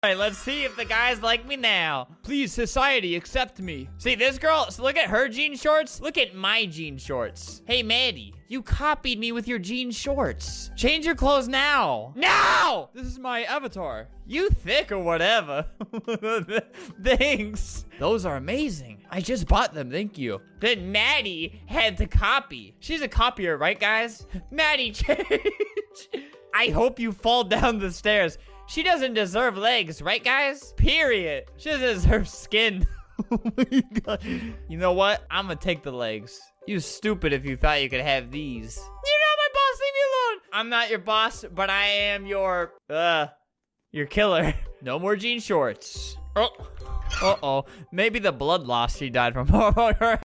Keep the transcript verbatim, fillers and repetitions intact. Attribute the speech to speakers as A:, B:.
A: Alright, let's see if the guys like me now.
B: Please, society, accept me.
A: See, this girl, so look at her jean shorts. Look at my jean shorts. Hey, Maddie, you copied me with your jean shorts. Change your clothes now. Now!
B: This is my avatar.
A: You thick or whatever. Thanks. Those are amazing. I just bought them, thank you. Then Maddie had to copy. She's a copier, right, guys? Maddie, change. I hope you fall down the stairs. She doesn't deserve legs, right, guys? Period. She doesn't deserve skin. Oh my God. You know what? I'm gonna take the legs. You stupid if you thought you could have these. You're not my boss, leave me alone. I'm not your boss, but I am your, uh, your killer. No more jean shorts. Oh. Uh-oh. Maybe the blood loss she died from.